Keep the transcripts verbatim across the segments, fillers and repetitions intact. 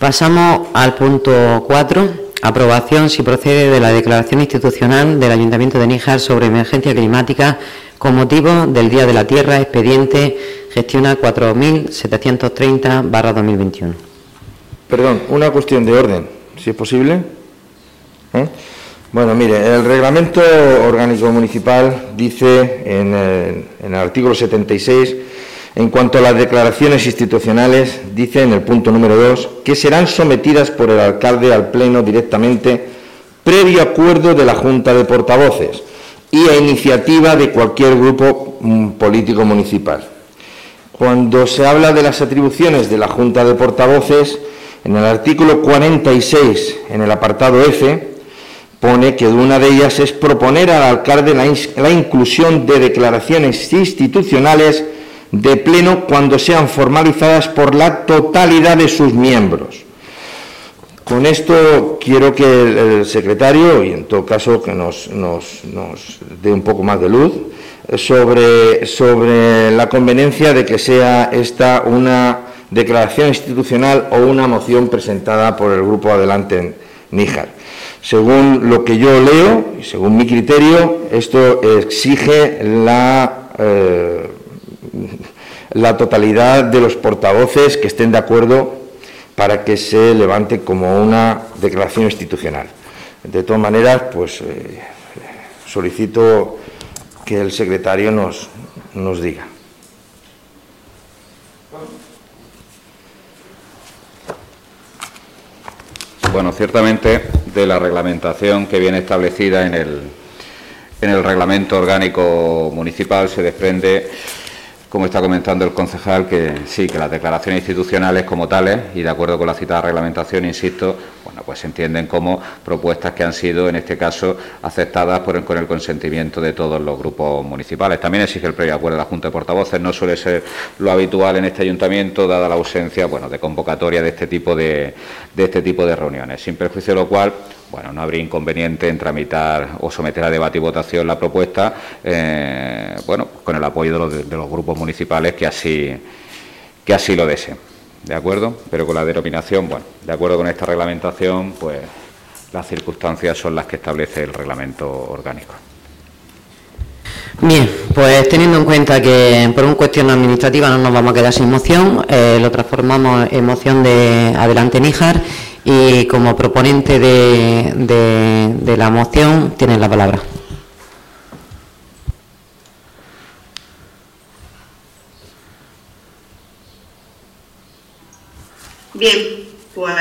Pasamos al punto cuatro, aprobación, si procede, de la declaración institucional del Ayuntamiento de Níjar sobre emergencia climática con motivo del Día de la Tierra, expediente gestiona cuatro mil setecientos treinta barra dos mil veintiuno. Perdón, una cuestión de orden, si es posible. ¿Eh? Bueno, mire, el Reglamento Orgánico Municipal dice en el, en el artículo setenta y seis, en cuanto a las declaraciones institucionales, dice en el punto número dos, que serán sometidas por el alcalde al Pleno directamente, previo acuerdo de la Junta de Portavoces y a iniciativa de cualquier grupo mm, político municipal. Cuando se habla de las atribuciones de la Junta de Portavoces, en el artículo cuarenta y seis, en el apartado F, pone que una de ellas es proponer al alcalde la, la inclusión de declaraciones institucionales de pleno cuando sean formalizadas por la totalidad de sus miembros. Con esto quiero que el, el secretario, y en todo caso que nos, nos, nos dé un poco más de luz, sobre, sobre la conveniencia de que sea esta una declaración institucional o una moción presentada por el Grupo Adelante en Níjar. Según lo que yo leo, y según mi criterio, esto exige la... Eh, la totalidad de los portavoces que estén de acuerdo para que se levante como una declaración institucional. De todas maneras, pues eh, solicito que el secretario nos, nos diga. Bueno, ciertamente de la reglamentación que viene establecida en el, en el Reglamento Orgánico Municipal se desprende, como está comentando el concejal, que sí, que las declaraciones institucionales como tales, y de acuerdo con la citada reglamentación, insisto, bueno, pues se entienden como propuestas que han sido, en este caso, aceptadas por, con el consentimiento de todos los grupos municipales. También exige el previo acuerdo de la Junta de Portavoces, no suele ser lo habitual en este ayuntamiento, dada la ausencia, bueno, de convocatoria de este tipo de, de este tipo de reuniones, sin perjuicio de lo cual, bueno, no habría inconveniente en tramitar o someter a debate y votación la propuesta, eh, bueno, con el apoyo de los, de los grupos municipales que así, que así lo deseen, ¿de acuerdo? Pero con la denominación, bueno, de acuerdo con esta reglamentación, pues las circunstancias son las que establece el reglamento orgánico. Bien, pues teniendo en cuenta que por una cuestión administrativa no nos vamos a quedar sin moción, eh, lo transformamos en moción de Adelante Níjar y como proponente de, de, de la moción tienen la palabra. Bien, pues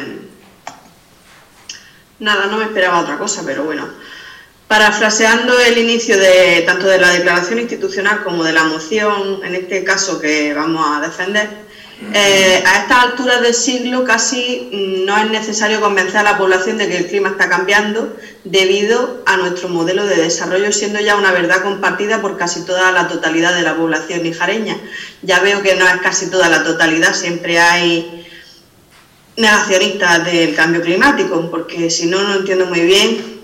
nada, no me esperaba otra cosa, pero bueno. Parafraseando el inicio de tanto de la declaración institucional como de la moción, en este caso que vamos a defender, eh, a estas alturas del siglo casi no es necesario convencer a la población de que el clima está cambiando debido a nuestro modelo de desarrollo, siendo ya una verdad compartida por casi toda la totalidad de la población nijareña. Ya veo que no es casi toda la totalidad, siempre hay negacionistas del cambio climático, porque si no, no entiendo muy bien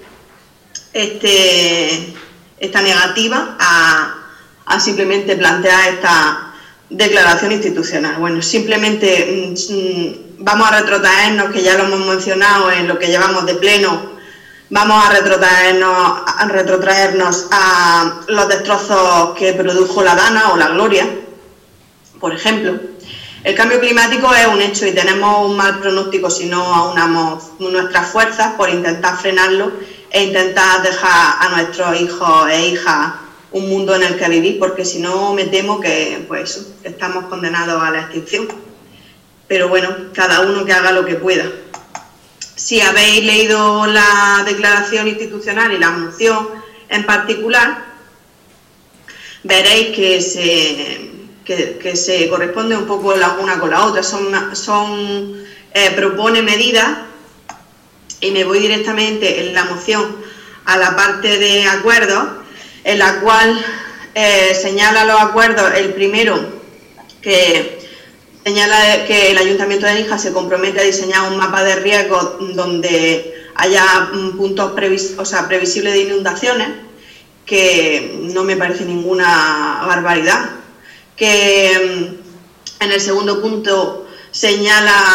Este, esta negativa a, a simplemente plantear esta declaración institucional. Bueno, simplemente mmm, vamos a retrotraernos, que ya lo hemos mencionado en lo que llevamos de pleno, vamos a retrotraernos, a retrotraernos a los destrozos que produjo la Dana o la Gloria, por ejemplo. El cambio climático es un hecho y tenemos un mal pronóstico si no aunamos nuestras fuerzas por intentar frenarlo e intentar dejar a nuestros hijos e hijas un mundo en el que vivir, porque si no me temo que pues estamos condenados a la extinción. Pero bueno, cada uno que haga lo que pueda. Si habéis leído la declaración institucional y la moción en particular, veréis que se, que, que se corresponde un poco la una con la otra. Son, son eh, propone medidas. Y me voy directamente en la moción a la parte de acuerdos, en la cual eh, señala los acuerdos. El primero, que señala que el Ayuntamiento de Níjar se compromete a diseñar un mapa de riesgos donde haya puntos previs o sea, previsibles de inundaciones, que no me parece ninguna barbaridad. Que en el segundo punto señala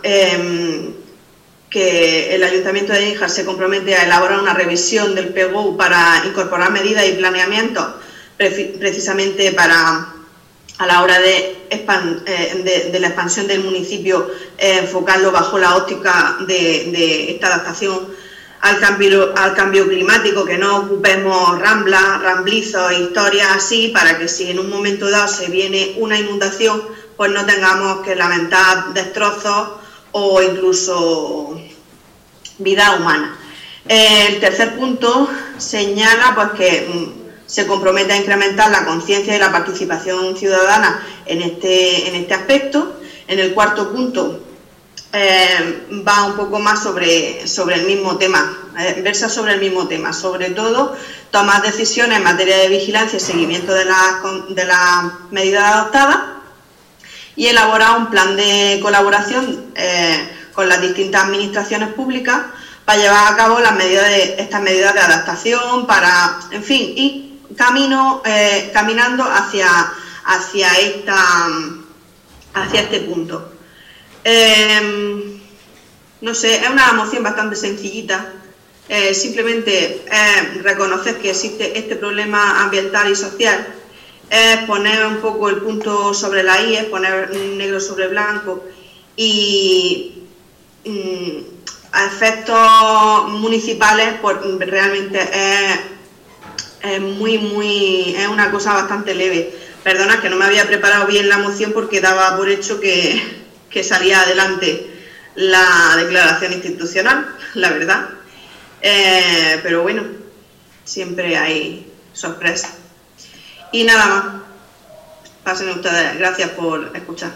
eh, que el Ayuntamiento de Níjar se compromete a elaborar una revisión del P G U para incorporar medidas y planeamientos precisamente para, a la hora de, de, de la expansión del municipio, eh, enfocarlo bajo la óptica de, de esta adaptación al cambio, al cambio climático, que no ocupemos ramblas, ramblizos, historias así, para que si en un momento dado se viene una inundación, pues no tengamos que lamentar destrozos o incluso vida humana. El tercer punto señala pues que se compromete a incrementar la conciencia y la participación ciudadana en este, en este aspecto. En el cuarto punto eh, va un poco más sobre, sobre el mismo tema, eh, versa sobre el mismo tema, sobre todo tomar decisiones en materia de vigilancia y seguimiento de las de las medidas adoptadas y elaborar un plan de colaboración eh, con las distintas administraciones públicas para llevar a cabo las medidas de, estas medidas de adaptación, para, en fin, ir camino, eh, caminando hacia, hacia, esta, hacia este punto. Eh, no sé, es una moción bastante sencillita, eh, simplemente eh, reconocer que existe este problema ambiental y social, es poner un poco el punto sobre la I, es poner negro sobre blanco y mm, a efectos municipales pues, realmente es, es muy, muy, es una cosa bastante leve. Perdona que no me había preparado bien la moción porque daba por hecho que, que salía adelante la declaración institucional, la verdad. Eh, pero bueno, siempre hay sorpresas. Y nada más. Pasen ustedes. Gracias por escuchar.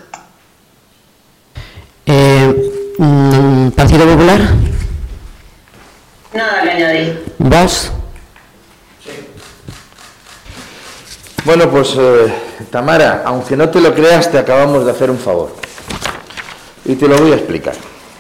Eh, ¿Partido Popular? Nada que añadir. ¿Vos? Sí. Bueno, pues eh, Tamara, aunque no te lo creas, te acabamos de hacer un favor. Y te lo voy a explicar.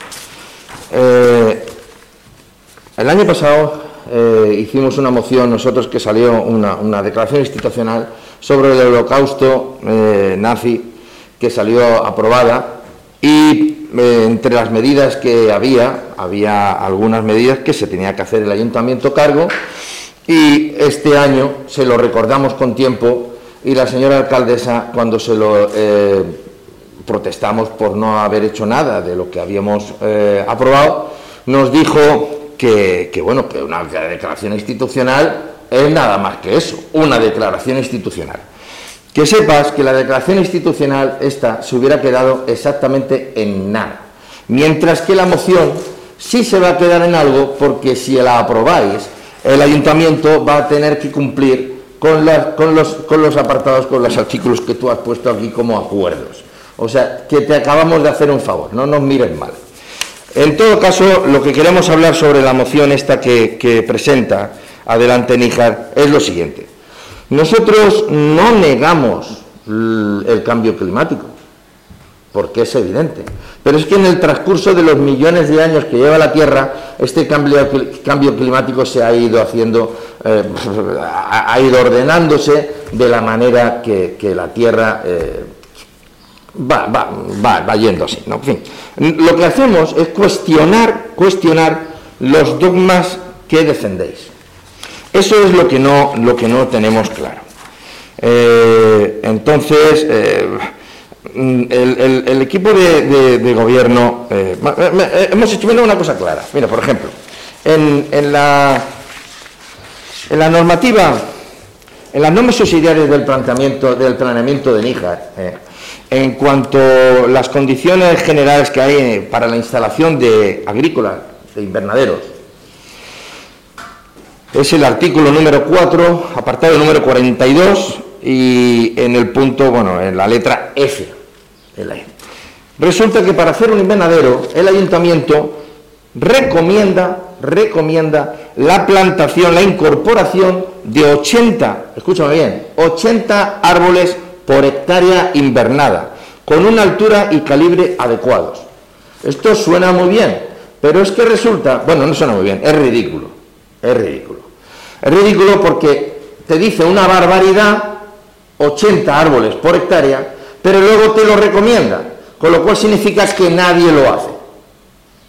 Eh, el año pasado eh, hicimos una moción, nosotros que salió una, una declaración institucional sobre el holocausto eh, nazi, que salió aprobada, y eh, entre las medidas que había, había algunas medidas que se tenía que hacer el ayuntamiento cargo, y este año se lo recordamos con tiempo, y la señora alcaldesa, cuando se lo eh, protestamos por no haber hecho nada de lo que habíamos eh, aprobado, nos dijo que, que, bueno, que una declaración institucional es nada más que eso, una declaración institucional. Que sepas que la declaración institucional esta se hubiera quedado exactamente en nada, mientras que la moción sí se va a quedar en algo, porque si la aprobáis, el ayuntamiento va a tener que cumplir con, la, con, los, con los apartados, con los artículos que tú has puesto aquí como acuerdos. O sea, que te acabamos de hacer un favor, no nos mires mal. En todo caso, lo que queremos hablar sobre la moción esta que, que presenta Adelante Níjar es lo siguiente. Nosotros no negamos el cambio climático, porque es evidente, pero es que en el transcurso de los millones de años que lleva la Tierra, este cambio, cambio climático se ha ido haciendo, eh, ha ido ordenándose de la manera que, que la Tierra eh, va, va, va, va yendo así, ¿no? En fin, lo que hacemos es cuestionar, cuestionar los dogmas que defendéis. Eso es lo que no, lo que no tenemos claro. Eh, entonces, eh, el, el, el equipo de, de, de gobierno, eh, hemos hecho mira, una cosa clara. Mira, por ejemplo, en, en, la, en la normativa, en las normas subsidiarias del planteamiento, del planeamiento de Níjar, eh, en cuanto a las condiciones generales que hay para la instalación de agrícola, de invernaderos, es el artículo número cuatro, apartado número cuarenta y dos, y en el punto, bueno, en la letra F. Resulta que para hacer un invernadero, el ayuntamiento recomienda, recomienda la plantación, la incorporación de ochenta, escúchame bien, ochenta árboles por hectárea invernada, con una altura y calibre adecuados. Esto suena muy bien, pero es que resulta, bueno, no suena muy bien, es ridículo, es ridículo. Es ridículo porque te dice una barbaridad, ochenta árboles por hectárea, pero luego te lo recomienda, con lo cual significa que nadie lo hace.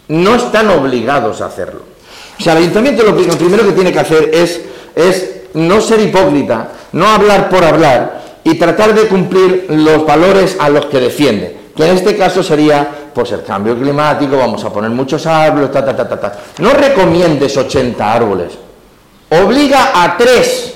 no están obligados a hacerlo. O sea, el ayuntamiento lo, lo primero que tiene que hacer es, es no ser hipócrita, no hablar por hablar y tratar de cumplir los valores a los que defiende, que en este caso sería pues el cambio climático, vamos a poner muchos árboles, ta, ta, ta, ta, ta. No recomiendes ochenta árboles, obliga a tres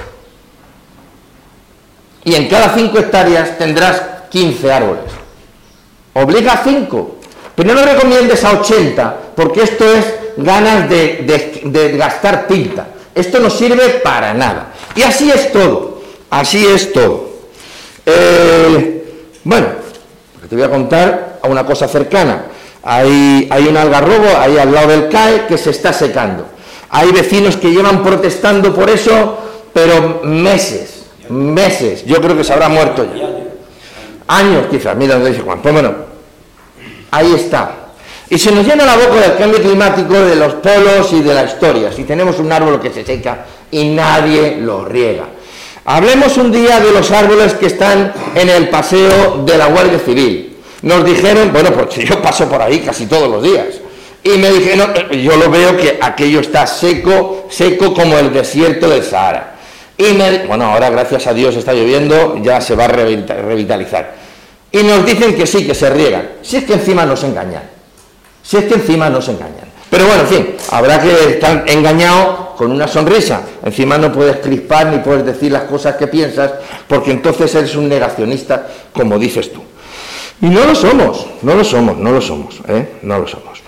y en cada cinco hectáreas tendrás quince árboles. Obliga a cinco, pero no recomiendes a ochenta, porque esto es ganas de, de, de gastar tinta. Esto no sirve para nada. Y así es todo, así es todo. Eh, bueno, te voy a contar a una cosa cercana. Hay, hay un algarrobo ahí al lado del C A E que se está secando. Hay vecinos que llevan protestando por eso, pero meses, meses. Yo creo que se habrá muerto ya. Años quizás, mira donde dice Juan. Pues bueno, ahí está. Y se nos llena la boca del cambio climático, de los polos y de la historia. Si tenemos un árbol que se seca y nadie lo riega. Hablemos un día de los árboles que están en el paseo de la Guardia Civil. Nos dijeron, bueno, pues yo paso por ahí casi todos los días, y me dijeron, yo lo veo que aquello está seco, seco como el desierto del Sahara. Y me, bueno, ahora gracias a Dios está lloviendo, ya se va a revitalizar. Y nos dicen que sí, que se riegan. Si es que encima nos engañan. Si es que encima nos engañan. Pero bueno, en fin, habrá que estar engañado con una sonrisa. Encima no puedes crispar ni puedes decir las cosas que piensas, porque entonces eres un negacionista, como dices tú. Y no lo somos, no lo somos, no lo somos, ¿eh? No lo somos.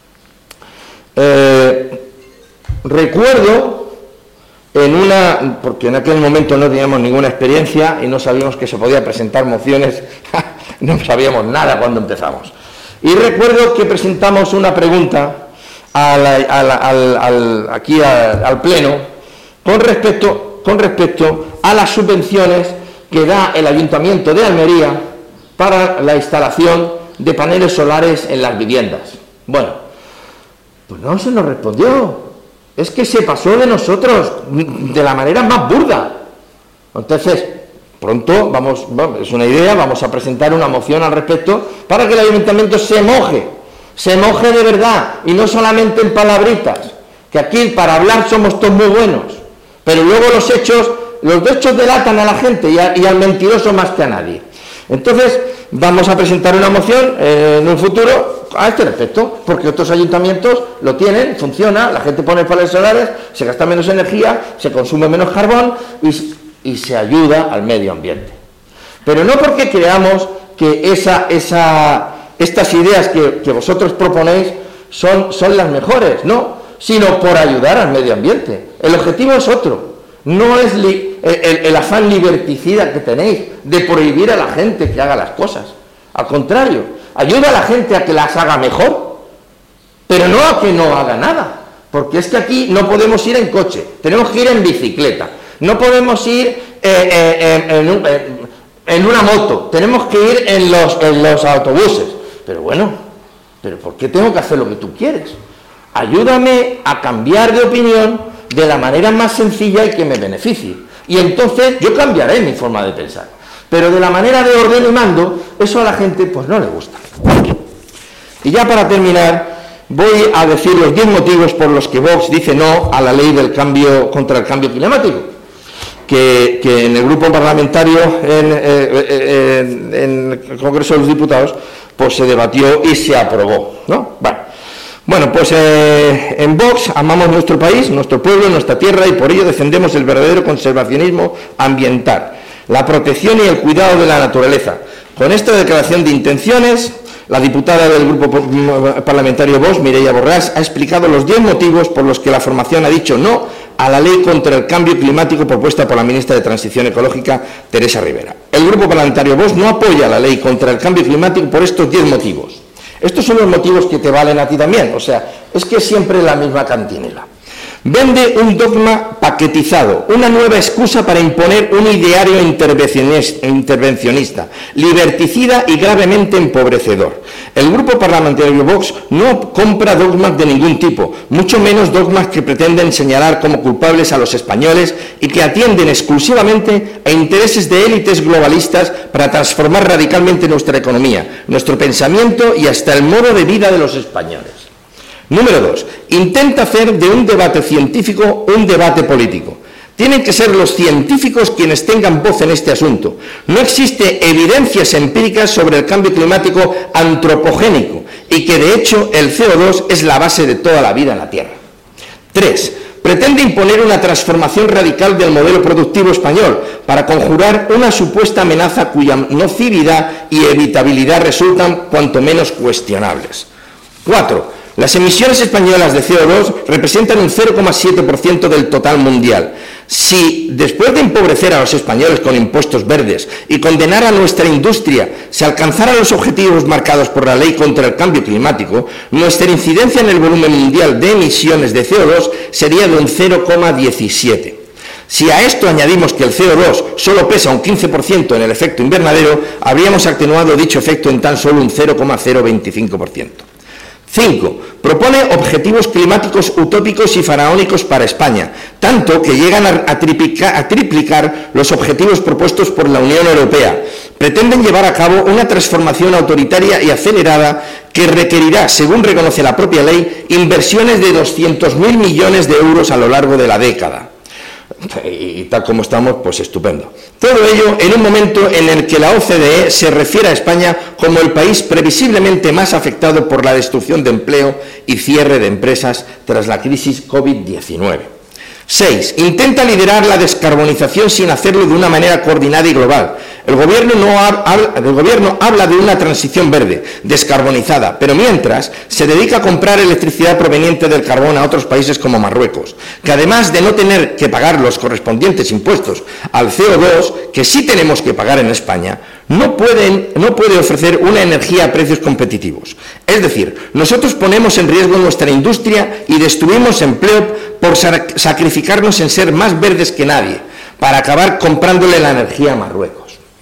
Eh, recuerdo en una, porque en aquel momento no teníamos ninguna experiencia y no sabíamos que se podía presentar mociones, no sabíamos nada cuando empezamos. Y recuerdo que presentamos una pregunta a la, a la, al, al, aquí a, al Pleno con respecto, con respecto a las subvenciones que da el Ayuntamiento de Almería para la instalación de paneles solares en las viviendas. Bueno, pues no se nos respondió. Es que se pasó de nosotros de la manera más burda. Entonces, pronto, vamos, bueno, es una idea, vamos a presentar una moción al respecto para que el Ayuntamiento se moje, se moje de verdad, y no solamente en palabritas, que aquí para hablar somos todos muy buenos, pero luego los hechos, los hechos delatan a la gente y, a, y al mentiroso más que a nadie. Entonces, vamos a presentar una moción eh, en un futuro a este respecto, porque otros ayuntamientos lo tienen, funciona, la gente pone paneles solares, se gasta menos energía, se consume menos carbón y, y se ayuda al medio ambiente. Pero no porque creamos que esa, esa, estas ideas que, que vosotros proponéis son, son las mejores, no, sino por ayudar al medio ambiente. El objetivo es otro, no es li, el, el, el afán liberticida que tenéis de prohibir a la gente que haga las cosas. Al contrario, ayuda a la gente a que las haga mejor, pero no a que no haga nada, porque es que aquí no podemos ir en coche, tenemos que ir en bicicleta, no podemos ir eh, eh, en, en, un, en una moto, tenemos que ir en los, en los autobuses. Pero bueno, ¿pero por qué tengo que hacer lo que tú quieres? Ayúdame a cambiar de opinión de la manera más sencilla y que me beneficie. Y entonces yo cambiaré mi forma de pensar. Pero de la manera de orden y mando, eso a la gente pues no le gusta. Y ya para terminar, voy a decir los diez motivos por los que Vox dice no a la ley del cambio contra el cambio climático, que, que en el grupo parlamentario en, eh, en, en el Congreso de los Diputados pues se debatió y se aprobó, ¿no? Bueno, bueno pues eh, en Vox amamos nuestro país, nuestro pueblo, nuestra tierra, y por ello defendemos el verdadero conservacionismo ambiental, la protección y el cuidado de la naturaleza. Con esta declaración de intenciones, la diputada del grupo parlamentario Vox, Mireia Borràs, ha explicado los diez motivos por los que la formación ha dicho no a la ley contra el cambio climático propuesta por la ministra de Transición Ecológica, Teresa Rivera. El grupo parlamentario Vox no apoya la ley contra el cambio climático por estos diez motivos. Estos son los motivos que te valen a ti también, o sea, es que es siempre la misma cantinela. Vende un dogma paquetizado, una nueva excusa para imponer un ideario intervencionista, liberticida y gravemente empobrecedor. El grupo parlamentario Vox no compra dogmas de ningún tipo, mucho menos dogmas que pretenden señalar como culpables a los españoles y que atienden exclusivamente a intereses de élites globalistas para transformar radicalmente nuestra economía, nuestro pensamiento y hasta el modo de vida de los españoles. Número dos, intenta hacer de un debate científico un debate político. Tienen que ser los científicos quienes tengan voz en este asunto. No existe evidencias empíricas sobre el cambio climático antropogénico y que de hecho el C O dos es la base de toda la vida en la Tierra. Tres, pretende imponer una transformación radical del modelo productivo español para conjurar una supuesta amenaza cuya nocividad y evitabilidad resultan cuanto menos cuestionables. Cuatro, las emisiones españolas de C O dos representan un cero coma siete por ciento del total mundial. Si, después de empobrecer a los españoles con impuestos verdes y condenar a nuestra industria, se alcanzaran los objetivos marcados por la Ley contra el Cambio Climático, nuestra incidencia en el volumen mundial de emisiones de C O dos sería de un cero coma diecisiete. Si a esto añadimos que el C O dos solo pesa un quince por ciento en el efecto invernadero, habríamos atenuado dicho efecto en tan solo un cero coma cero veinticinco por ciento. cinco. Propone objetivos climáticos utópicos y faraónicos para España, tanto que llegan a, a, triplicar, a triplicar los objetivos propuestos por la Unión Europea. Pretenden llevar a cabo una transformación autoritaria y acelerada que requerirá, según reconoce la propia ley, inversiones de doscientos mil millones de euros a lo largo de la década. Y tal como estamos, pues estupendo. Todo ello en un momento en el que la O C D E se refiere a España como el país previsiblemente más afectado por la destrucción de empleo y cierre de empresas tras la crisis COVID diecinueve. seis. Intenta liderar la descarbonización sin hacerlo de una manera coordinada y global. El gobierno, no habla, el gobierno habla de una transición verde, descarbonizada, pero mientras se dedica a comprar electricidad proveniente del carbón a otros países como Marruecos, que además de no tener que pagar los correspondientes impuestos al C O dos, que sí tenemos que pagar en España, no, pueden, no puede ofrecer una energía a precios competitivos. Es decir, nosotros ponemos en riesgo nuestra industria y destruimos empleo por sacrificarnos en ser más verdes que nadie, para acabar comprándole la energía a Marruecos.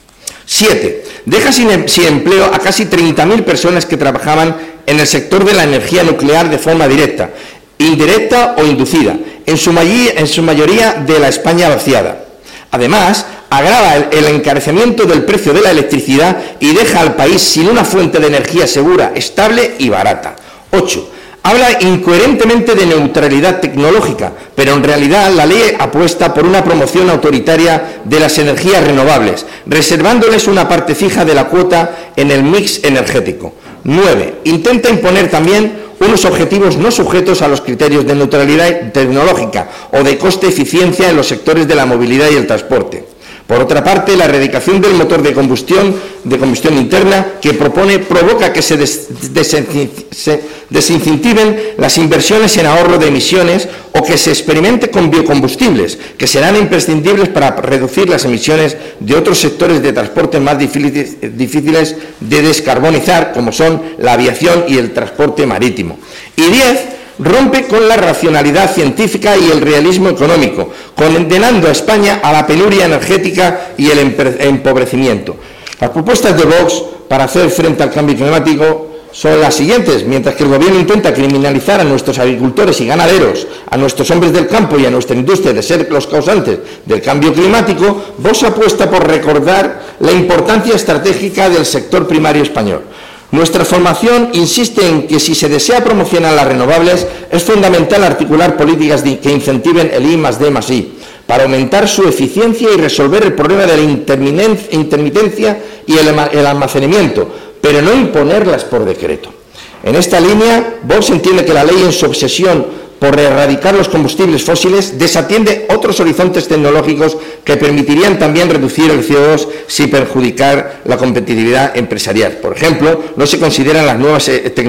siete. Deja sin, sin empleo a casi treinta mil personas que trabajaban en el sector de la energía nuclear de forma directa, indirecta o inducida, en su, en su mayoría de la España vaciada. Además, agrava el, el encarecimiento del precio de la electricidad y deja al país sin una fuente de energía segura, estable y barata. ocho. Habla incoherentemente de neutralidad tecnológica, pero en realidad la ley apuesta por una promoción autoritaria de las energías renovables, reservándoles una parte fija de la cuota en el mix energético. nueve. Intenta imponer también unos objetivos no sujetos a los criterios de neutralidad tecnológica o de coste-eficiencia en los sectores de la movilidad y el transporte. Por otra parte, la erradicación del motor de combustión, de combustión interna que propone provoca que se, des, des, se desincentiven las inversiones en ahorro de emisiones o que se experimente con biocombustibles, que serán imprescindibles para reducir las emisiones de otros sectores de transporte más difíciles, difíciles de descarbonizar, como son la aviación y el transporte marítimo. Y diez. Rompe con la racionalidad científica y el realismo económico, condenando a España a la penuria energética y el empobrecimiento. Las propuestas de Vox para hacer frente al cambio climático son las siguientes. Mientras que el gobierno intenta criminalizar a nuestros agricultores y ganaderos, a nuestros hombres del campo y a nuestra industria de ser los causantes del cambio climático, Vox apuesta por recordar la importancia estratégica del sector primario español. Nuestra formación insiste en que si se desea promocionar las renovables, es fundamental articular políticas que incentiven el I más D más I, para aumentar su eficiencia y resolver el problema de la intermitencia y el almacenamiento, pero no imponerlas por decreto. En esta línea, Vox entiende que la ley, en su obsesión por erradicar los combustibles fósiles, desatiende otros horizontes tecnológicos que permitirían también reducir el C O dos sin perjudicar la competitividad empresarial. Por ejemplo, no se consideran las nuevas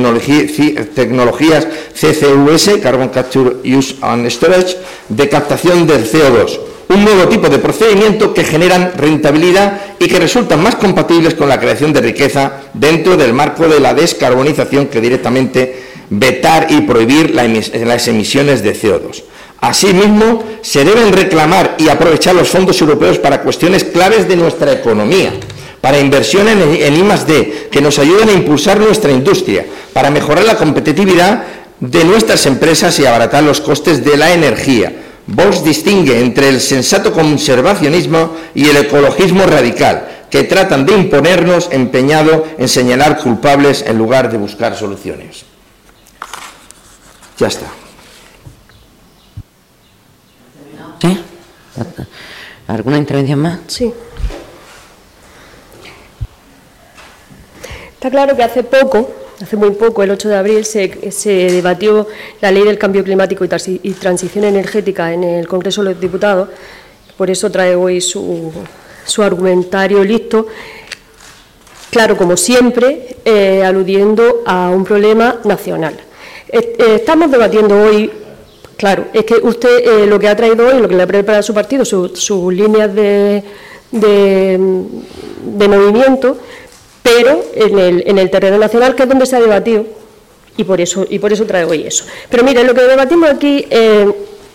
tecnologías C C U S, Carbon Capture, Use and Storage, de captación del C O dos, un nuevo tipo de procedimiento que generan rentabilidad y que resultan más compatibles con la creación de riqueza dentro del marco de la descarbonización que directamente vetar y prohibir las emisiones de C O dos. Asimismo, se deben reclamar y aprovechar los fondos europeos para cuestiones claves de nuestra economía, para inversión en I más D, que nos ayuden a impulsar nuestra industria, para mejorar la competitividad de nuestras empresas y abaratar los costes de la energía. Vox distingue entre el sensato conservacionismo y el ecologismo radical, que tratan de imponernos, empeñado en señalar culpables en lugar de buscar soluciones. Ya está. ¿Sí? ¿Alguna intervención más? Sí. Está claro que hace poco, hace muy poco, el ocho de abril, se, se debatió la Ley del Cambio Climático y, y Transición Energética en el Congreso de los Diputados. Por eso trae hoy su, su argumentario listo. Claro, como siempre, eh, aludiendo a un problema nacional. Eh, eh, estamos debatiendo hoy, claro, es que usted eh, lo que ha traído hoy, lo que le ha preparado a su partido, sus su líneas de, de, de movimiento, pero en el, en el terreno nacional, que es donde se ha debatido, y por eso, y por eso traigo hoy eso. Pero mire, lo que debatimos aquí eh,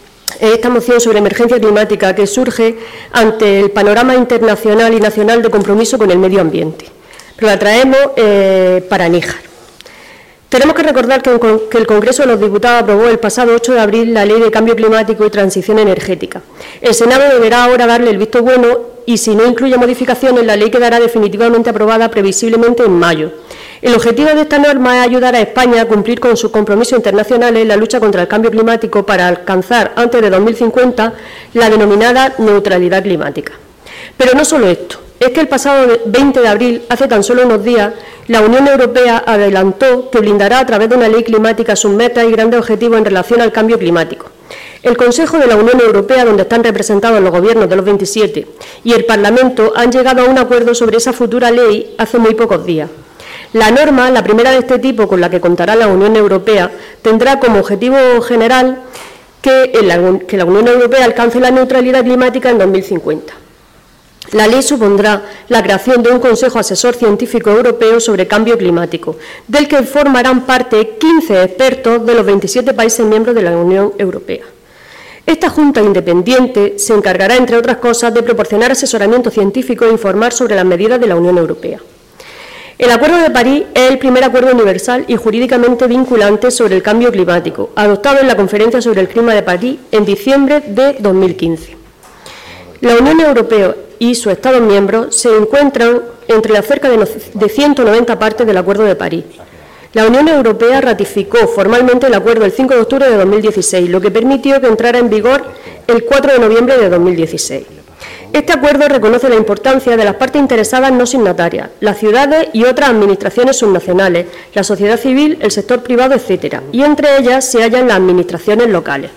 es esta moción sobre emergencia climática que surge ante el panorama internacional y nacional de compromiso con el medio ambiente. Pero la traemos eh, para Níjar. Tenemos que recordar que, que el Congreso de los Diputados aprobó el pasado ocho de abril la Ley de Cambio Climático y Transición Energética. El Senado deberá ahora darle el visto bueno y, si no incluye modificaciones, la ley quedará definitivamente aprobada previsiblemente en mayo. El objetivo de esta norma es ayudar a España a cumplir con sus compromisos internacionales en la lucha contra el cambio climático para alcanzar antes de dos mil cincuenta la denominada neutralidad climática. Pero no solo esto. Es que el pasado veinte de abril, hace tan solo unos días, la Unión Europea adelantó que blindará a través de una ley climática sus metas y grandes objetivos en relación al cambio climático. El Consejo de la Unión Europea, donde están representados los gobiernos de los veintisiete, y el Parlamento han llegado a un acuerdo sobre esa futura ley hace muy pocos días. La norma, la primera de este tipo con la que contará la Unión Europea, tendrá como objetivo general que la, que la Unión Europea alcance la neutralidad climática en dos mil cincuenta. La ley supondrá la creación de un Consejo Asesor Científico Europeo sobre Cambio Climático, del que formarán parte quince expertos de los veintisiete países miembros de la Unión Europea. Esta Junta Independiente se encargará, entre otras cosas, de proporcionar asesoramiento científico e informar sobre las medidas de la Unión Europea. El Acuerdo de París es el primer acuerdo universal y jurídicamente vinculante sobre el cambio climático, adoptado en la Conferencia sobre el Clima de París en diciembre de dos mil quince. La Unión Europea y sus Estados miembros se encuentran entre las cerca de ciento noventa partes del Acuerdo de París. La Unión Europea ratificó formalmente el acuerdo el cinco de octubre de dos mil dieciséis, lo que permitió que entrara en vigor el cuatro de noviembre de dos mil dieciséis. Este acuerdo reconoce la importancia de las partes interesadas no signatarias, las ciudades y otras administraciones subnacionales, la sociedad civil, el sector privado, etcétera, y entre ellas se hallan las administraciones locales.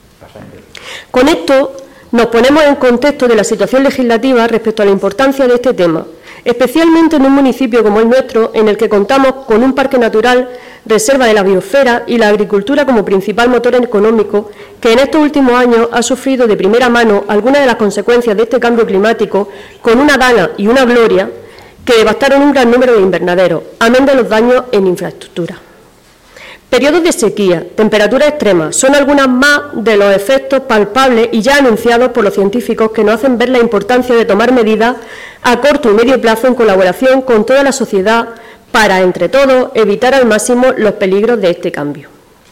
Con esto nos ponemos en contexto de la situación legislativa respecto a la importancia de este tema, especialmente en un municipio como el nuestro, en el que contamos con un parque natural, reserva de la biosfera y la agricultura como principal motor económico, que en estos últimos años ha sufrido de primera mano algunas de las consecuencias de este cambio climático, con una gana y una gloria que devastaron un gran número de invernaderos, amén de los daños en infraestructura. Periodos de sequía, temperaturas extremas, son algunas más de los efectos palpables y ya anunciados por los científicos que nos hacen ver la importancia de tomar medidas a corto y medio plazo en colaboración con toda la sociedad para, entre todos, evitar al máximo los peligros de este cambio.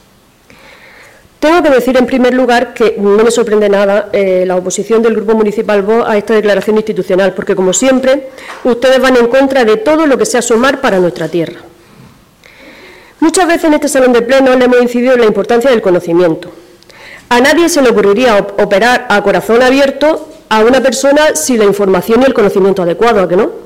Tengo que decir, en primer lugar, que no me sorprende nada eh, la oposición del Grupo Municipal Vox a esta declaración institucional, porque, como siempre, ustedes van en contra de todo lo que sea sumar para nuestra tierra. Muchas veces en este salón de pleno le hemos incidido en la importancia del conocimiento. A nadie se le ocurriría operar a corazón abierto a una persona sin la información y el conocimiento adecuado, ¿a que no?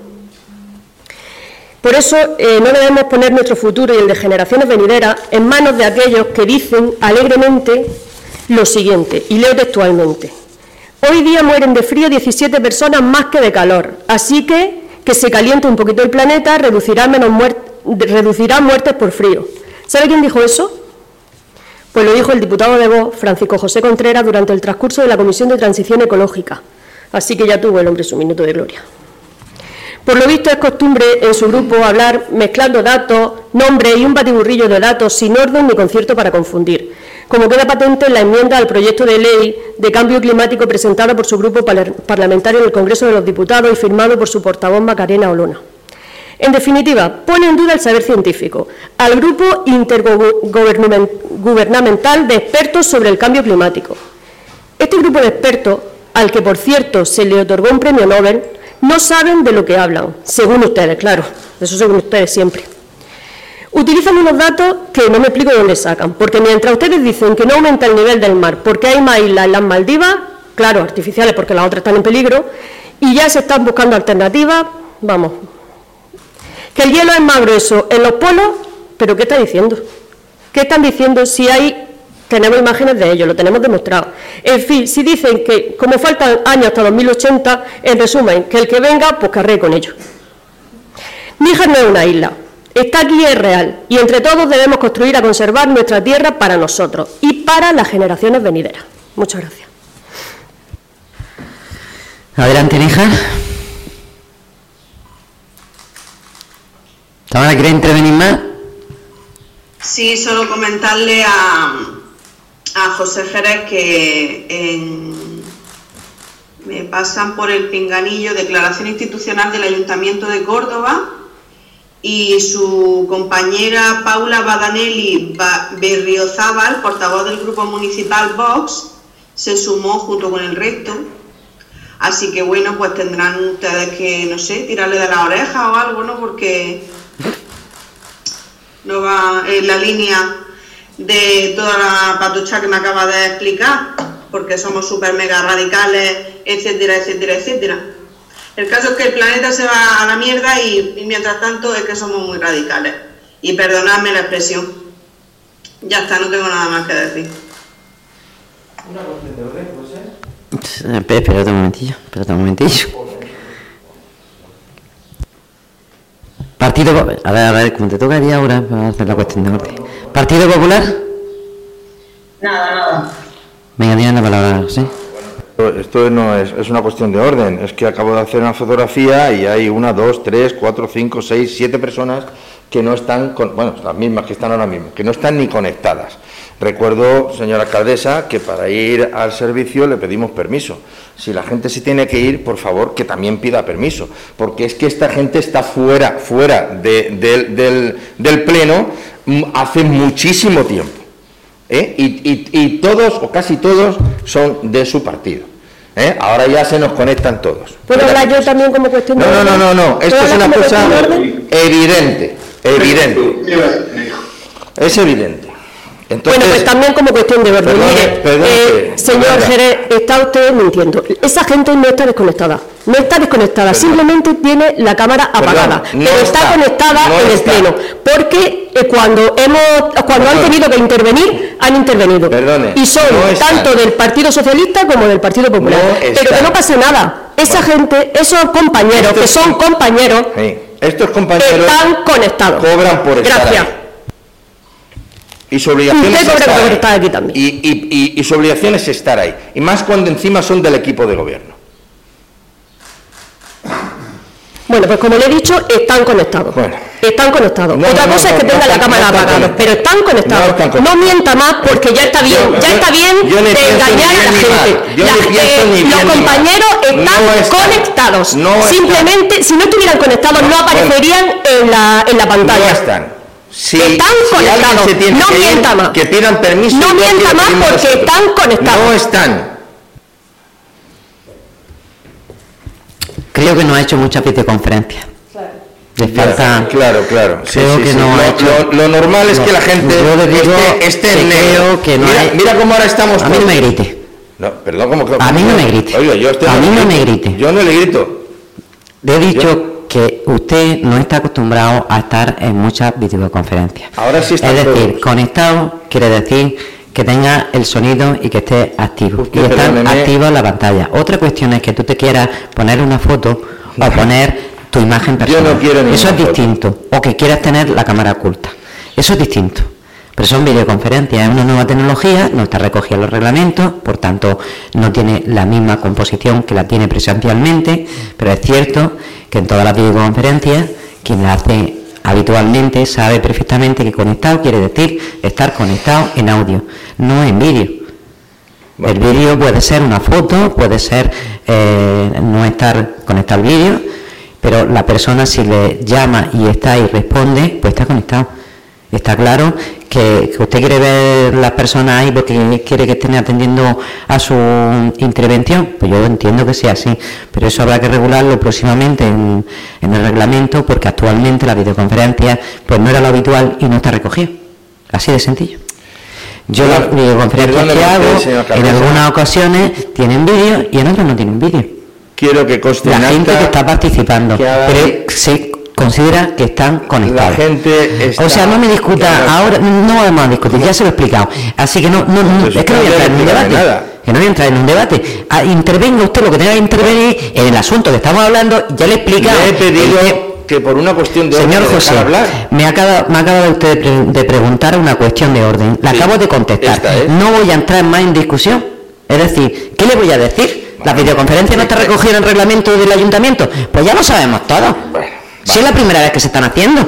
Por eso eh, no debemos poner nuestro futuro y el de generaciones venideras en manos de aquellos que dicen alegremente lo siguiente, y leo textualmente: hoy día mueren de frío diecisiete personas más que de calor, así que que se caliente un poquito el planeta reducirá, menos muerte, reducirá muertes por frío. ¿Sabe quién dijo eso? Pues lo dijo el diputado de Vox, Francisco José Contreras, durante el transcurso de la Comisión de Transición Ecológica. Así que ya tuvo el hombre su minuto de gloria. Por lo visto es costumbre en su grupo hablar mezclando datos, nombres y un batiburrillo de datos sin orden ni concierto para confundir, como queda patente en la enmienda al proyecto de ley de cambio climático presentada por su grupo parlamentario en el Congreso de los Diputados y firmado por su portavoz Macarena Olona. En definitiva, pone en duda el saber científico al grupo intergubernamental de expertos sobre el cambio climático. Este grupo de expertos, al que por cierto se le otorgó un premio Nobel, no saben de lo que hablan, según ustedes, claro, eso según ustedes siempre. Utilizan unos datos que no me explico de dónde sacan, porque mientras ustedes dicen que no aumenta el nivel del mar porque hay más islas en las Maldivas, claro, artificiales porque las otras están en peligro, y ya se están buscando alternativas, vamos, que el hielo es más grueso en los polos, pero ¿qué está diciendo? ¿Qué están diciendo si hay... Tenemos imágenes de ello, lo tenemos demostrado. En fin, si dicen que como faltan años hasta dos mil ochenta, en resumen, que el que venga, pues carree con ello. Níger no es una isla, está aquí y es real, y entre todos debemos construir a conservar nuestra tierra para nosotros y para las generaciones venideras. Muchas gracias. Adelante, Níger. ¿Tamara quiere intervenir más? Sí, solo comentarle a... a José Jerez que en, me pasan por el pinganillo declaración institucional del Ayuntamiento de Córdoba y su compañera Paula Badanelli Berriozábal, portavoz del Grupo Municipal Vox, se sumó junto con el resto. Así que bueno, pues tendrán ustedes que, no sé, tirarle de la oreja o algo, ¿no? Porque no va en la línea de toda la patucha que me acaba de explicar, porque somos súper mega radicales, etcétera, etcétera, etcétera. El caso es que el planeta se va a la mierda y, y mientras tanto es que somos muy radicales. Y perdonadme la expresión. Ya está, no tengo nada más que decir. Una cuestión de orden, José. Espérate un momentillo, espérate un momentillo. Partido... A ver, a ver, como te toca a ti ahora, vamos a hacer la cuestión de orden. ¿Partido Popular? Nada, nada. Venga, tiene la palabra, ¿sí? Esto no es, es una cuestión de orden, es que acabo de hacer una fotografía y hay una, dos, tres, cuatro, cinco, seis, siete personas que no están, con, bueno, las mismas que están ahora mismo, que no están ni conectadas. Recuerdo, señora alcaldesa, que para ir al servicio le pedimos permiso. Si la gente se tiene que ir, por favor, que también pida permiso, porque es que esta gente está fuera, fuera de, de, del, del pleno hace muchísimo tiempo. ¿Eh? Y, y, y todos, o casi todos, son de su partido. ¿Eh? Ahora ya se nos conectan todos. ¿Puedo hablar yo también como cuestión de no, orden? No, no, no, no, esto es una cosa evidente, evidente. Es evidente. Entonces, bueno, pues también como cuestión de orden. Perdone, Mire, perdone, eh, señor Jerez, está usted mintiendo. Esa gente no está desconectada. No está desconectada, perdón. Simplemente tiene la cámara apagada, perdón, no pero está, está conectada no en el está. pleno. Porque eh, cuando hemos, cuando perdón. han tenido que intervenir, han intervenido. Perdone, y son no tanto del Partido Socialista como del Partido Popular. No pero que no pasa nada. Esa bueno. gente, esos compañeros, estos, que son compañeros, sí. estos compañeros están conectados. Cobran por estar Gracias. Ahí. Y su obligación es estar ahí. Estar aquí también. Y, y, y, y su obligación es estar ahí. Y más cuando encima son del equipo de gobierno. Bueno, pues como le he dicho, están conectados. Bueno. Están conectados. No, Otra no, cosa no, es que no, tengan no, la cámara no apagada, pero están conectados. No, no mienta más porque ya está bien, yo, ya está bien yo, yo de engañar a la gente. La, eh, los compañeros están conectados. Simplemente, si no estuvieran conectados, no aparecerían en la, en la pantalla. No están. Si, están si conectados. No mienta más. Que pidan permiso. No mienta más porque nosotros. están conectados. No están. Creo que no ha hecho muchas videoconferencias. Claro. Les falta. Claro, claro. Sí, creo sí, que sí. no lo, ha hecho, lo, lo normal es no, que la gente yo le digo esté, esté en creo que no mira, hay... mira cómo ahora estamos. A mí no me grite. No, perdón, ¿cómo que? A mí no me grite. Oiga, yo estoy a mí no me grite. Yo no le grito. Le he dicho yo... que usted no está acostumbrado a estar en muchas videoconferencias. Ahora sí está. Es decir, todos. Conectado quiere decir que tenga el sonido y que esté activo. Usted, y estar activo en la pantalla. Otra cuestión es que tú te quieras poner una foto o poner tu imagen personal. Yo no quiero ninguna Eso es foto. distinto. O que quieras tener la cámara oculta. Eso es distinto. Pero son videoconferencias, es una nueva tecnología, no está recogida en los reglamentos, por tanto no tiene la misma composición que la tiene presencialmente, pero es cierto que en todas las videoconferencias quien la hace habitualmente sabe perfectamente que conectado quiere decir estar conectado en audio, no en vídeo. El vídeo puede ser una foto, puede ser eh, no estar conectado al vídeo, pero la persona si le llama y está y responde, pues está conectado. Está claro que que, que usted quiere ver las personas ahí porque quiere que estén atendiendo a su intervención, pues yo entiendo que sea así, pero eso habrá que regularlo próximamente en, en el reglamento, porque actualmente la videoconferencia pues no era lo habitual y no está recogido, así de sencillo. Yo claro, las videoconferencias que hago en algunas ocasiones tienen vídeo y en otras no tienen vídeo. Quiero que conste la gente que está participando, que haga, pero se considera que están conectados. La gente está, o sea, no me discuta, ahora no vamos a discutir, ya se lo he explicado. Así que no, no, no es que no voy a entrar en un debate. Nada. Que no voy a entrar en un debate. Ah, intervenga usted lo que tenga que intervenir en el asunto que estamos hablando, ya le he explicado. Le he pedido que, que por una cuestión de señor orden José, hablar. Me acaba, me acaba usted de, pre, de preguntar una cuestión de orden. La sí, acabo de contestar. No voy a entrar más en discusión. Es decir, ¿qué le voy a decir? ¿La videoconferencia no está recogida en el reglamento del ayuntamiento? Pues ya lo sabemos todos. Bueno, si es la primera vez que se están haciendo.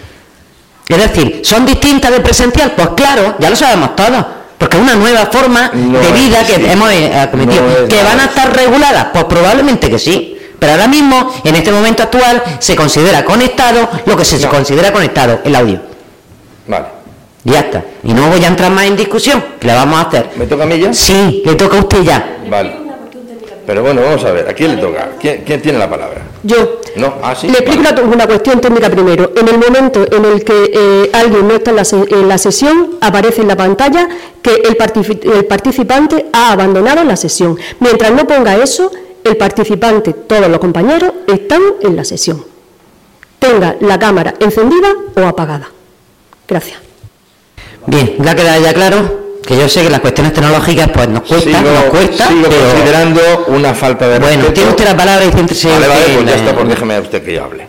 Es decir, ¿son distintas de presencial? Pues claro, ya lo sabemos todos. Porque es una nueva forma no de vida es, que sí. hemos acometido. No ¿Que van a estar reguladas? Pues probablemente que sí. Pero ahora mismo, en este momento actual, se considera conectado lo que se no. considera conectado, el audio. Vale. Ya está. Y no voy a entrar más en discusión. ¿Qué le vamos a hacer? ¿Me toca a mí ya? Sí, le toca a usted ya. Vale. Pero bueno, vamos a ver, ¿a quién le toca? ¿Quién, quién tiene la palabra? Yo. No, ah, sí. Le explico vale. una, una cuestión técnica primero. En el momento en el que eh, alguien no está en la, se en la sesión, aparece en la pantalla que el, particip el participante ha abandonado la sesión. Mientras no ponga eso, el participante, todos los compañeros, están en la sesión. Tenga la cámara encendida o apagada. Gracias. Bien, ya queda ya claro. Que yo sé que las cuestiones tecnológicas pues nos cuesta, sigo, nos cuesta, sigo pero... considerando una falta de respeto. Bueno, tiene usted la palabra y siéntese... Vale, vale, pues ya está, pues déjeme a usted que yo hable.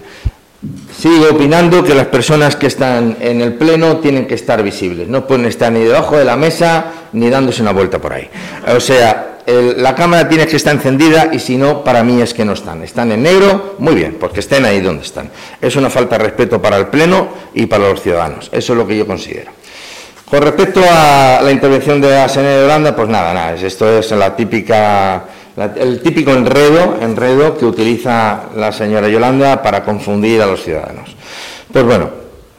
Sigo opinando que las personas que están en el pleno tienen que estar visibles. No pueden estar ni debajo de la mesa ni dándose una vuelta por ahí. O sea, el, la cámara tiene que estar encendida y si no, para mí es que no están. Están en negro, muy bien, porque estén ahí donde están. Es una falta de respeto para el pleno y para los ciudadanos. Eso es lo que yo considero. Con respecto a la intervención de la señora Yolanda, pues nada, nada, esto es la típica, la, el típico enredo, enredo que utiliza la señora Yolanda para confundir a los ciudadanos. Pues bueno,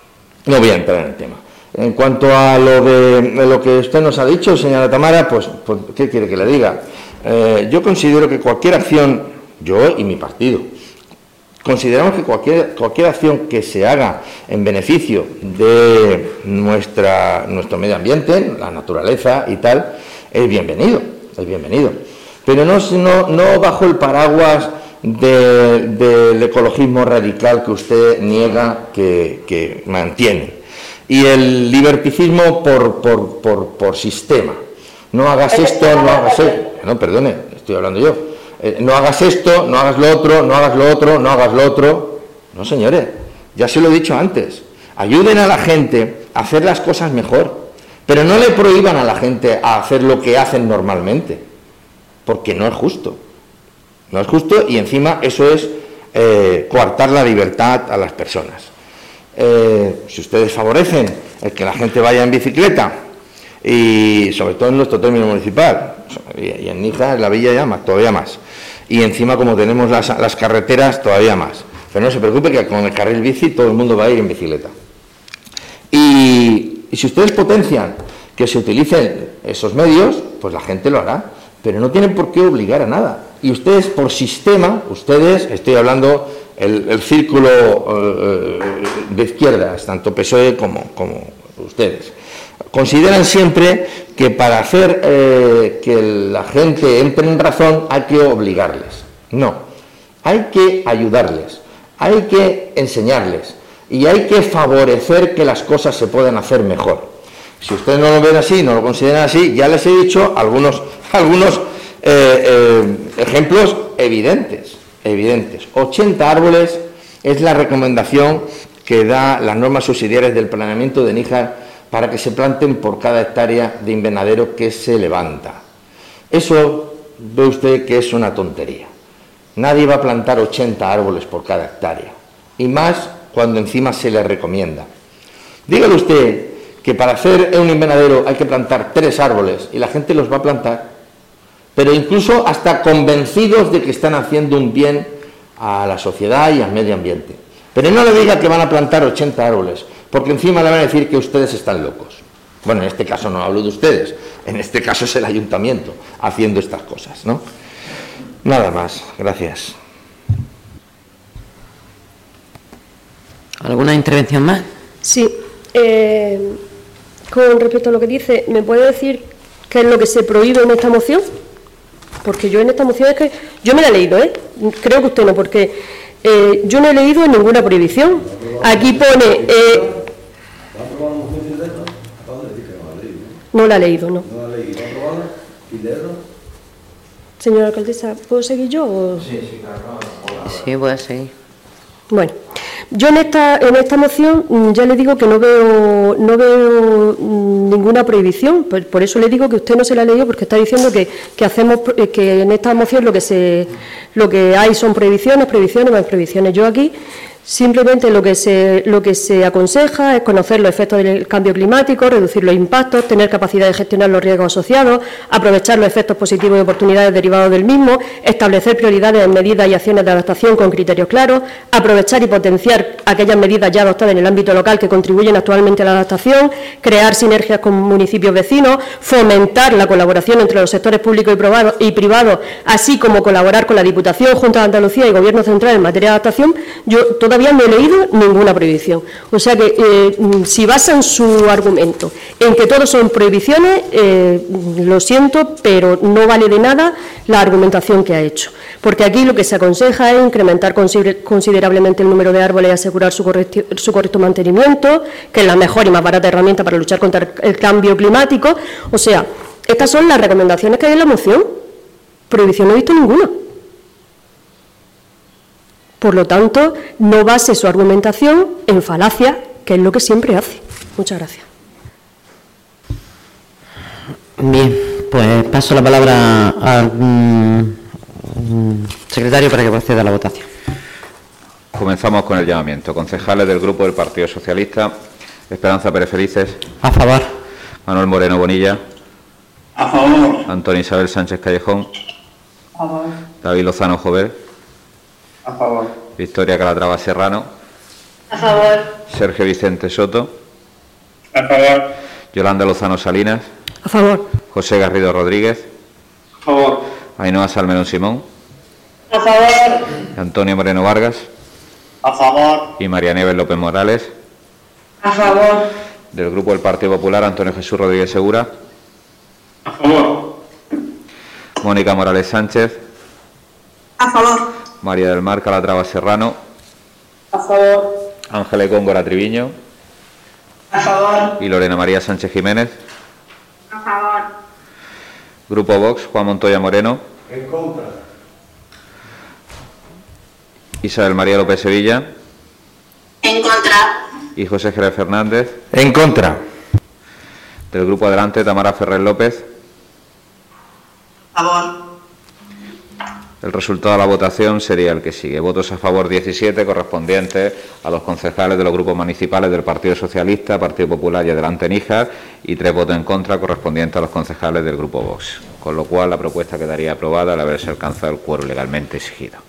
no voy a entrar en el tema. En cuanto a lo de, de lo que usted nos ha dicho, señora Tamara, pues, pues ¿qué quiere que le diga? Eh, yo considero que cualquier acción, yo y mi partido, consideramos que cualquier, cualquier acción que se haga en beneficio de nuestra, nuestro medio ambiente, la naturaleza y tal, es bienvenido, es bienvenido. Pero no, no, no bajo el paraguas de, del ecologismo radical que usted niega que, que mantiene. Y el liberticismo por, por, por, por sistema. No hagas esto, no hagas esto. No, perdone, estoy hablando yo. Eh, no hagas esto, no hagas lo otro, no hagas lo otro, no hagas lo otro. No, señores, ya se lo he dicho antes. Ayuden a la gente a hacer las cosas mejor, pero no le prohíban a la gente a hacer lo que hacen normalmente, porque no es justo. No es justo y encima eso es eh, coartar la libertad a las personas. Eh, si ustedes favorecen el que la gente vaya en bicicleta, y sobre todo en nuestro término municipal, y en Níjar, en la villa ya más, todavía más. Y encima como tenemos las, las carreteras, todavía más. Pero no se preocupe que con el carril bici todo el mundo va a ir en bicicleta. Y, y si ustedes potencian que se utilicen esos medios, pues la gente lo hará. Pero no tienen por qué obligar a nada. Y ustedes por sistema, ustedes, estoy hablando el, el círculo eh, de izquierdas, tanto P S O E como, como ustedes, consideran siempre que para hacer eh, que la gente entre en razón hay que obligarles. No, hay que ayudarles, hay que enseñarles y hay que favorecer que las cosas se puedan hacer mejor. Si ustedes no lo ven así, no lo consideran así, ya les he dicho algunos, algunos eh, eh, ejemplos evidentes, evidentes. ochenta árboles es la recomendación que da las normas subsidiarias del planeamiento de Níjar para que se planten por cada hectárea de invernadero que se levanta. Eso ve usted que es una tontería. Nadie va a plantar ochenta árboles por cada hectárea, y más cuando encima se le recomienda. Dígale usted que para hacer un invernadero hay que plantar tres árboles y la gente los va a plantar, pero incluso hasta convencidos de que están haciendo un bien a la sociedad y al medio ambiente. Pero no le diga que van a plantar ochenta árboles, porque encima le van a decir que ustedes están locos. Bueno, en este caso no hablo de ustedes, en este caso es el ayuntamiento haciendo estas cosas, ¿no? Nada más, gracias. ¿Alguna intervención más? Sí. Eh, con respecto a lo que dice, ¿me puede decir qué es lo que se prohíbe en esta moción? Porque yo en esta moción es que... Yo me la he leído, ¿eh? Creo que usted no, porque eh, yo no he leído ninguna prohibición. Aquí pone... Eh, no la he leído, no. Señora alcaldesa, ¿puedo seguir yo? O? Sí, sí, claro. Sí, puede seguir. Bueno, yo en esta en esta moción ya le digo que no veo no veo ninguna prohibición, por, por eso le digo que usted no se la ha leído, porque está diciendo que, que hacemos que en esta moción lo que se lo que hay son prohibiciones, prohibiciones, más prohibiciones. Yo aquí simplemente lo que se lo que se aconseja es conocer los efectos del cambio climático, reducir los impactos, tener capacidad de gestionar los riesgos asociados, aprovechar los efectos positivos y oportunidades derivados del mismo, establecer prioridades en medidas y acciones de adaptación con criterios claros, aprovechar y potenciar aquellas medidas ya adoptadas en el ámbito local que contribuyen actualmente a la adaptación, crear sinergias con municipios vecinos, fomentar la colaboración entre los sectores públicos y, probado, y privados, así como colaborar con la Diputación, Junta de Andalucía y Gobierno Central en materia de adaptación. Yo todavía no he leído ninguna prohibición. O sea que eh, si basan su argumento en que todos son prohibiciones, eh, lo siento, pero no vale de nada la argumentación que ha hecho. Porque aquí lo que se aconseja es incrementar considerablemente el número de árboles y asegurar su correcto, su correcto mantenimiento, que es la mejor y más barata herramienta para luchar contra el cambio climático. O sea, estas son las recomendaciones que hay en la moción. Prohibición no he visto ninguna. Por lo tanto, no base su argumentación en falacia, que es lo que siempre hace. Muchas gracias. Bien, pues paso la palabra al mm, secretario para que proceda a la votación. Comenzamos con el llamamiento. Concejales del Grupo del Partido Socialista: Esperanza Pérez Felices. A favor. Manuel Moreno Bonilla. A favor. Antonio Isabel Sánchez Callejón. A favor. David Lozano Jover. A favor. Victoria Calatrava Serrano. A favor. Sergio Vicente Soto. A favor. Yolanda Lozano Salinas. A favor. José Garrido Rodríguez. A favor. Ainhoa Salmerón Simón. A favor. Antonio Moreno Vargas. A favor. Y María Nieves López Morales. A favor. Del Grupo del Partido Popular: Antonio Jesús Rodríguez Segura. A favor. Mónica Morales Sánchez. A favor. María del Mar Calatrava Serrano. A favor. Ángeles Góngora Triviño. A favor. Y Lorena María Sánchez Jiménez. A favor. Grupo Vox: Juan Montoya Moreno. En contra. Isabel María López Sevilla. En contra. Y José Jerez Fernández. En contra. Del Grupo Adelante: Tamara Ferrer López. A favor. El resultado de la votación sería el que sigue. Votos a favor diecisiete, correspondientes a los concejales de los grupos municipales del Partido Socialista, Partido Popular y Adelante Níjar, y tres votos en contra, correspondientes a los concejales del Grupo Vox. Con lo cual, la propuesta quedaría aprobada al haberse alcanzado el quórum legalmente exigido.